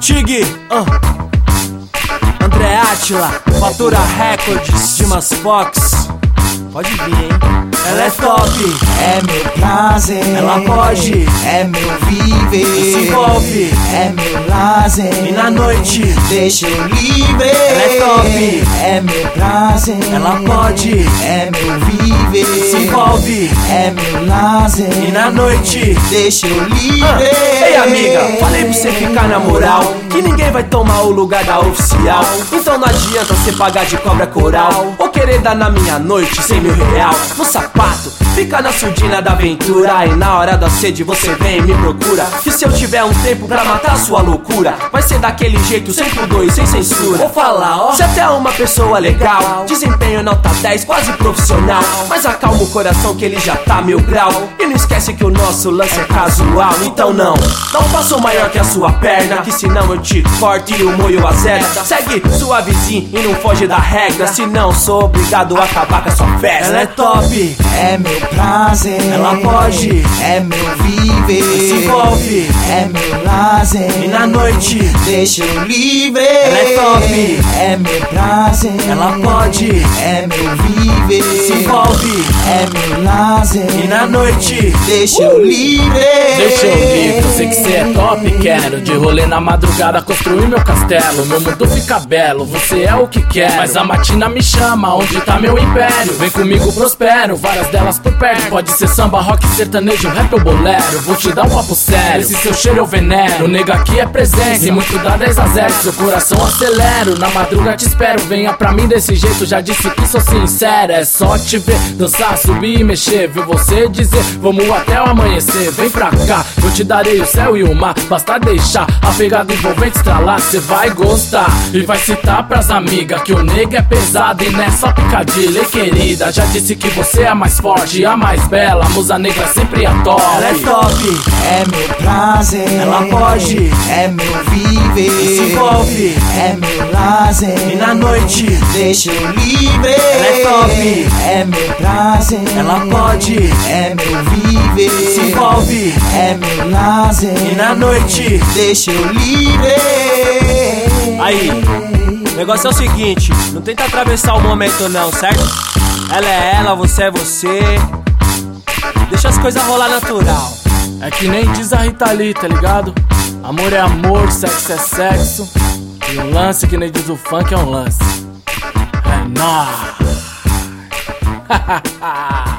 Tig, André Átila, Fatura Records, Dimas Fox. Pode vir, hein? Ela é top, é meu prazer. Ela pode, é meu viver. Se envolve, é meu lazer. E na noite, deixa eu livre. Ela é top, é meu prazer. Ela pode, é meu viver. Se envolve, é meu lazer. E na noite, deixa eu livre. Ei amiga, falei pra você ficar na moral, que ninguém vai tomar o lugar da oficial. Então não adianta você pagar de cobra coral ou querer dar na minha noite 100 mil real no sapato, fica na surdina da aventura. E na hora da sede você vem e me procura, que se eu tiver um tempo pra matar sua loucura, vai ser daquele jeito, 100/2, sem censura. Vou falar, ó, você até é uma pessoa legal, desempenho nota 10, quase profissional, mas acalma o coração que ele já tá 1000 grau. E não esquece que o nosso lance é casual. Então não faço maior que a sua perna, que senão eu te corto e o moio azeda. Segue suavezinho e não foge da regra, senão sou obrigado a acabar com a sua festa. Ela é top, é meu prazer. Ela pode, é meu viver. Se envolve, é meu lazer. E na noite, deixa eu livre. Ela é top, é meu prazer. Ela pode, é meu viver. Se envolve, é meu lazer. E na noite, deixa eu livre. Deixa eu livre, eu sei que cê é top, quero de rolê na madrugada construir meu castelo. Meu mundo fica belo, você é o que quer, mas a matina me chama, onde tá meu império? Vem comigo, prospero, várias delas por perto. Pode ser samba, rock, sertanejo, rap ou bolero. Vou te dar um papo sério, esse seu cheiro eu venero. Nega aqui é presença, e muito dá 10/0. Seu coração acelero, na madruga te espero. Venha pra mim desse jeito, já disse que sou sincero. É só te ver, dançar, subir e mexer. Ver você dizer, vamos até o amanhecer. Vem pra cá, eu te darei o céu e o mar. Basta deixar a pegada envolvente estralar. Cê vai gostar e vai citar pras amigas que o nega é pesado e nessa picadilha. E querida, já disse que você é a mais forte, a mais bela, a musa negra sempre a top. Ela é top, é meu prazer. Ela pode, é meu viver. Se envolve, é meu lazer. E na noite, deixa eu livre. Ela é top, é meu prazer. Ela pode, é meu viver. Se envolve, é meu lazer. E na noite, deixa eu livre. Aí, o negócio é o seguinte, não tenta atravessar o momento não, certo? Ela é ela, você é você. Deixa as coisas rolar natural. É que nem diz a Rita Lee, tá ligado? Amor é amor, sexo é sexo. E um lance que nem diz o funk é um lance. É nóis.